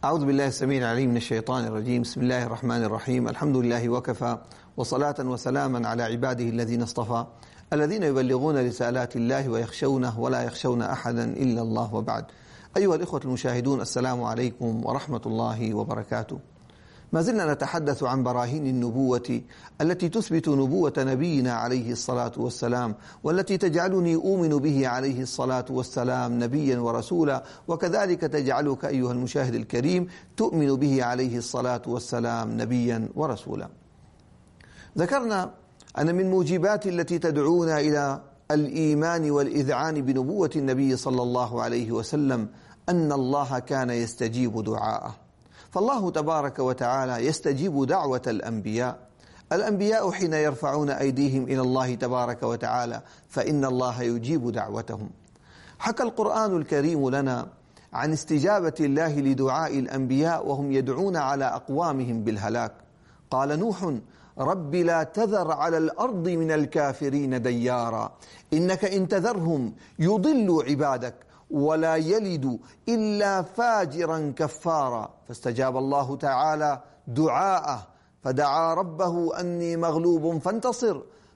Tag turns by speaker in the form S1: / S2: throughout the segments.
S1: أعوذ بالله السميع العليم من الشيطان الرجيم. بسم الله الرحمن الرحيم. الحمد لله وكفى، وصلاة وسلاما على عباده الذين اصطفى، الذين يبلغون رسالات الله ويخشونه ولا يخشون أحدا إلا الله، وبعد. أيها الإخوة المشاهدون، السلام عليكم ورحمة الله وبركاته. ما زلنا نتحدث عن براهين النبوة التي تثبت نبوة نبينا عليه الصلاة والسلام، والتي تجعلني أؤمن به عليه الصلاة والسلام نبيا ورسولا، وكذلك تجعلك أيها المشاهد الكريم تؤمن به عليه الصلاة والسلام نبيا ورسولا. ذكرنا أن من موجبات التي تدعونا إلى الإيمان والإذعان بنبوة النبي صلى الله عليه وسلم أن الله كان يستجيب دعاءه. فالله تبارك وتعالى يستجيب دعوة الأنبياء حين يرفعون أيديهم إلى الله تبارك وتعالى فإن الله يجيب دعوتهم. حكى القرآن الكريم لنا عن استجابة الله لدعاء الأنبياء وهم يدعون على أقوامهم بالهلاك. قال نوح: رب لا تذر على الأرض من الكافرين ديارا إنك إن تذرهم يضلوا عبادك ولا يلد إلا فاجرا كفارا. فاستجاب الله تعالى دعاءه فدعا ربه أني مغلوب فانتصر،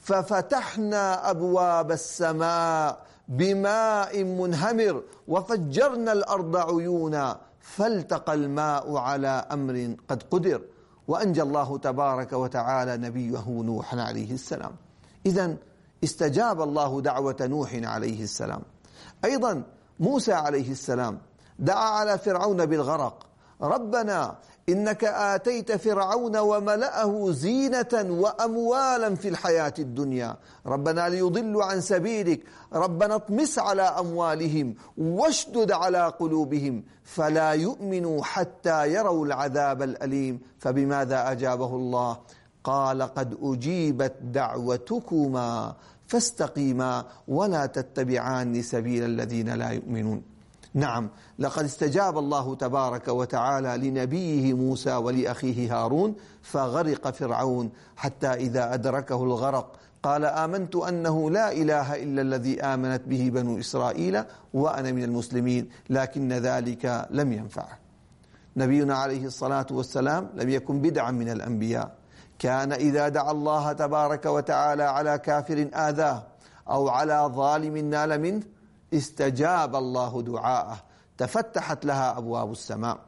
S1: ففتحنا أبواب السماء بماء منهمر وفجرنا الأرض عيونا فالتقى الماء على أمر قد قدر، وأنجى الله تبارك وتعالى نبيه نوح عليه السلام. إذن استجاب الله دعوة نوح عليه السلام. أيضا موسى عليه السلام دعا على فرعون بالغرق: ربنا إنك آتيت فرعون وملأه زينة وأموالا في الحياة الدنيا، ربنا ليضلوا عن سبيلك، ربنا اطمس على أموالهم واشدد على قلوبهم فلا يؤمنوا حتى يروا العذاب الأليم. فبماذا أجابه الله؟ قال: قد أجيبت دعوتكما فاستقيما ولا تتبعان سبيل الذين لا يؤمنون. نعم، لقد استجاب الله تبارك وتعالى لنبيه موسى ولأخيه هارون فغرق فرعون، حتى إذا أدركه الغرق قال: آمنت أنه لا إله إلا الذي آمنت به بنو إسرائيل وأنا من المسلمين، لكن ذلك لم ينفعه. نبينا عليه الصلاة والسلام لم يكن بدعا من الأنبياء، كان إذا دعا الله تبارك وتعالى على كافر آذاه أو على ظالم نال منه استجاب الله دعاءه، تفتحت لها أبواب السماء.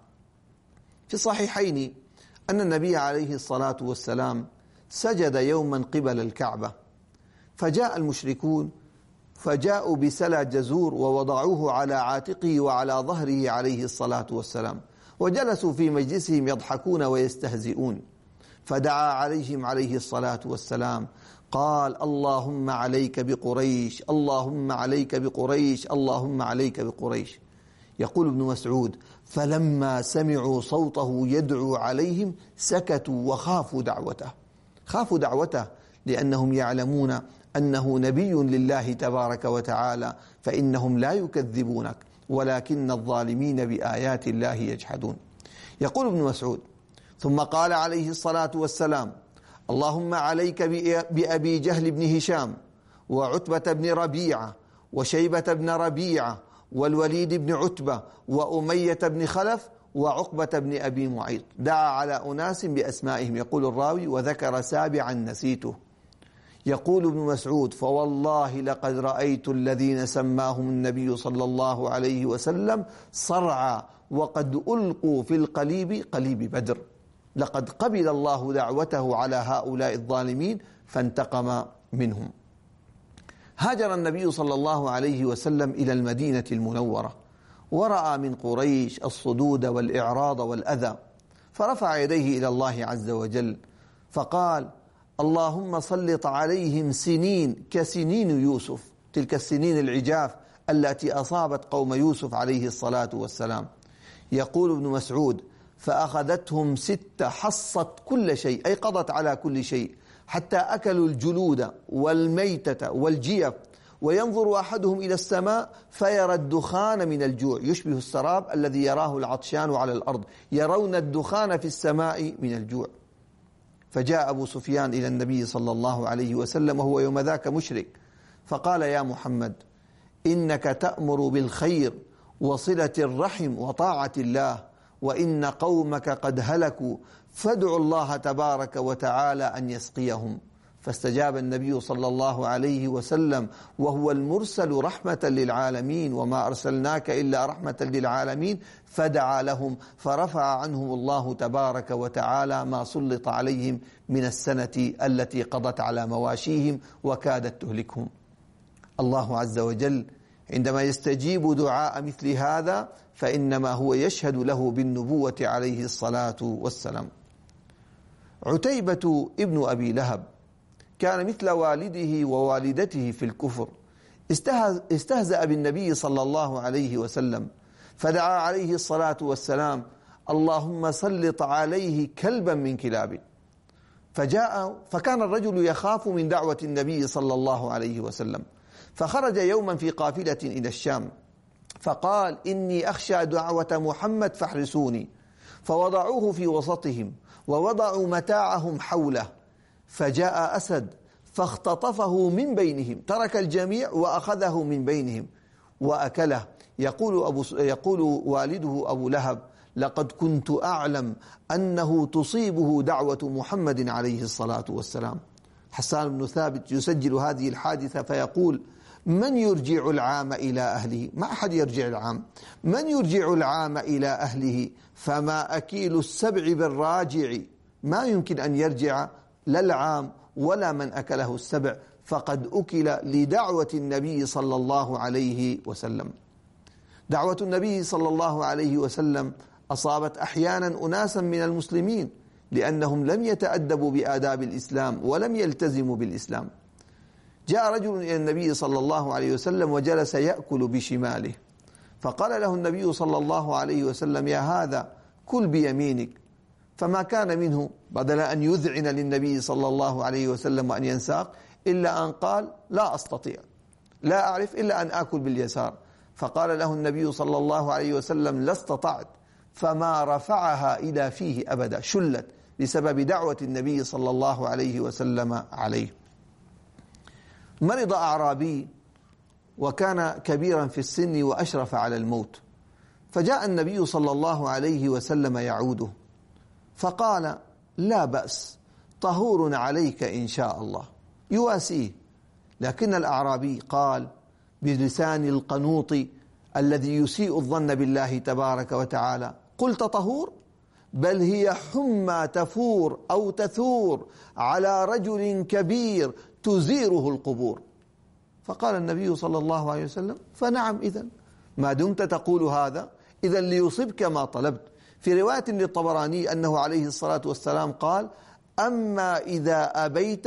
S1: في الصحيحين أن النبي عليه الصلاة والسلام سجد يوما قبل الكعبة، فجاء المشركون فجاءوا بسلى جزور ووضعوه على عاتقه وعلى ظهره عليه الصلاة والسلام، وجلسوا في مجلسهم يضحكون ويستهزئون، فدعا عليهم عليه الصلاة والسلام قال: اللهم عليك بقريش، اللهم عليك بقريش، اللهم عليك بقريش. يقول ابن مسعود: فلما سمعوا صوته يدعو عليهم سكتوا وخافوا دعوته. خافوا دعوته لأنهم يعلمون أنه نبي لله تبارك وتعالى، فإنهم لا يكذبونك ولكن الظالمين بآيات الله يجحدون. يقول ابن مسعود: ثم قال عليه الصلاة والسلام: اللهم عليك بأبي جهل بن هشام وعتبة بن ربيعة وشيبة بن ربيعة والوليد بن عتبة وأمية بن خلف وعقبة بن أبي معيط. دعا على أناس بأسمائهم. يقول الراوي: وذكر سابعا نسيته. يقول ابن مسعود: فوالله لقد رأيت الذين سماهم النبي صلى الله عليه وسلم صرعى وقد ألقوا في القليب قليب بدر. لقد قبل الله دعوته على هؤلاء الظالمين فانتقم منهم. هاجر النبي صلى الله عليه وسلم إلى المدينة المنورة، ورأى من قريش الصدود والإعراض والأذى، فرفع يديه إلى الله عز وجل فقال: اللهم سلط عليهم سنين كسنين يوسف، تلك السنين العجاف التي أصابت قوم يوسف عليه الصلاة والسلام. يقول ابن مسعود: فأخذتهم 6 حصت كل شيء، أي قضت على كل شيء، حتى أكلوا الجلود والميتة والجيف، وينظر أحدهم إلى السماء فيرى الدخان من الجوع، يشبه السراب الذي يراه العطشان على الأرض، يرون الدخان في السماء من الجوع. فجاء أبو سفيان إلى النبي صلى الله عليه وسلم وهو يوم ذاك مشرك، فقال: يا محمد، إنك تأمر بالخير وصلة الرحم وطاعة الله، وإن قومك قد هلكوا فادعوا الله تبارك وتعالى أن يسقيهم. فاستجاب النبي صلى الله عليه وسلم وهو المرسل رحمة للعالمين، وما أرسلناك إلا رحمة للعالمين، فدعا لهم فرفع عنهم الله تبارك وتعالى ما سلط عليهم من السنة التي قضت على مواشيهم وكادت تهلكهم. الله عز وجل عندما يستجيب دعاء مثل هذا فإنما هو يشهد له بالنبوة عليه الصلاة والسلام. عتيبة ابن أبي لهب كان مثل والده ووالدته في الكفر، استهزأ بالنبي صلى الله عليه وسلم، فدعا عليه الصلاة والسلام: اللهم سلط عليه كلبا من كلابه. فكان الرجل يخاف من دعوة النبي صلى الله عليه وسلم، فخرج يوما في قافلة إلى الشام فقال: إني أخشى دعوة محمد فاحرسوني. فوضعوه في وسطهم ووضعوا متاعهم حوله، فجاء أسد فاختطفه من بينهم، ترك الجميع وأخذه من بينهم وأكله. يقول والده أبو لهب: لقد كنت أعلم أنه تصيبه دعوة محمد عليه الصلاة والسلام. حسان بن ثابت يسجل هذه الحادثة فيقول: من يرجع العام إلى أهله؟ ما أحد يرجع العام. من يرجع العام إلى أهله؟ فما أكيل السبع بالراجع. ما يمكن أن يرجع لا العام ولا من أكله السبع، فقد أكل لدعوة النبي صلى الله عليه وسلم. دعوة النبي صلى الله عليه وسلم أصابت أحيانا أناسا من المسلمين لأنهم لم يتأدبوا بآداب الإسلام ولم يلتزموا بالإسلام. جاء رجل إلى النبي صلى الله عليه وسلم وجلس يأكل بشماله، فقال له النبي صلى الله عليه وسلم: يا هذا كل بيمينك. فما كان منه بدل أن يذعن للنبي صلى الله عليه وسلم وأن ينساق إلا أن قال: لا أستطيع، لا أعرف إلا أن آكل باليسار. فقال له النبي صلى الله عليه وسلم: لا استطعت. فما رفعها إلى فيه أبدا، شلت بسبب دعوة النبي صلى الله عليه وسلم عليه. مرض أعرابي وكان كبيرا في السن وأشرف على الموت، فجاء النبي صلى الله عليه وسلم يعوده فقال: لا بأس، طهور عليك إن شاء الله، يواسيه. لكن الأعرابي قال بلسان القنوط الذي يسيء الظن بالله تبارك وتعالى: قلت طهور؟ بل هي حمى تفور أو تثور على رجل كبير تزيره القبور. فقال النبي صلى الله عليه وسلم: فنعم، إذن ما دمت تقول هذا إذن ليصبك ما طلبت. في رواية للطبراني أنه عليه الصلاة والسلام قال: أما إذا أبيت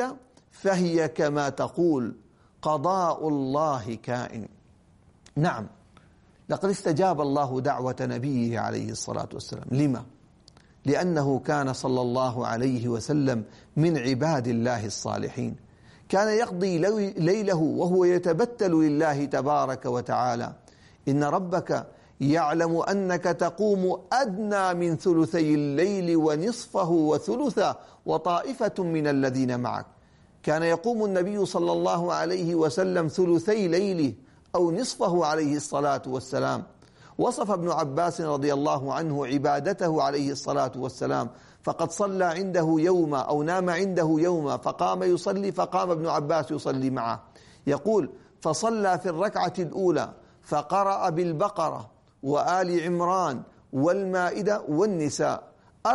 S1: فهي كما تقول، قضاء الله كائن. نعم، لقد استجاب الله دعوة نبيه عليه الصلاة والسلام. لما؟ لأنه كان صلى الله عليه وسلم من عباد الله الصالحين، كان يقضي ليله وهو يتبتل لله تبارك وتعالى. إن ربك يعلم أنك تقوم أدنى من ثلثي الليل ونصفه وثلثه وطائفة من الذين معك. كان يقوم النبي صلى الله عليه وسلم ثلثي ليله أو نصفه عليه الصلاة والسلام. وصف ابن عباس رضي الله عنه عبادته عليه الصلاة والسلام، فقد صلى عنده يوما أو نام عنده يوما فقام يصلي، فقام ابن عباس يصلي معه. يقول: فصلى في الركعة الأولى فقرأ بالبقرة وآل عمران والمائدة والنساء،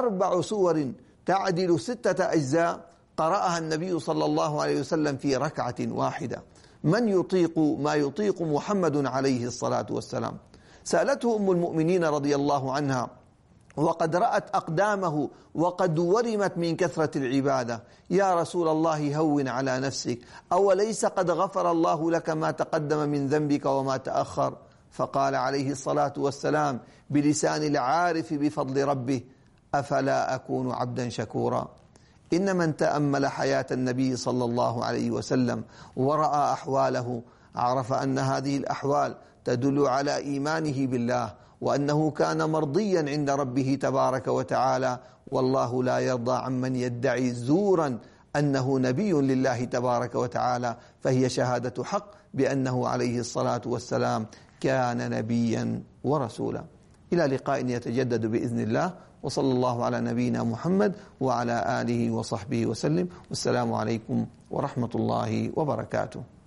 S1: 4 سور تعدل 6 أجزاء قرأها النبي صلى الله عليه وسلم في ركعة واحدة. من يطيق ما يطيق محمد عليه الصلاة والسلام؟ سألته أم المؤمنين رضي الله عنها وقد رأت أقدامه وقد ورمت من كثرة العبادة: يا رسول الله هون على نفسك، أوليس قد غفر الله لك ما تقدم من ذنبك وما تأخر؟ فقال عليه الصلاة والسلام بلسان العارف بفضل ربه: أفلا أكون عبدا شكورا؟ إن من تأمل حياة النبي صلى الله عليه وسلم ورأى أحواله عرف أن هذه الأحوال تدل على إيمانه بالله، وأنه كان مرضيا عند ربه تبارك وتعالى. والله لا يرضى عمن يدعي زورا أنه نبي لله تبارك وتعالى، فهي شهادة حق بأنه عليه الصلاة والسلام كان نبيا ورسولا. إلى لقاء يتجدد بإذن الله، وصلى الله على نبينا محمد وعلى آله وصحبه وسلم، والسلام عليكم ورحمة الله وبركاته.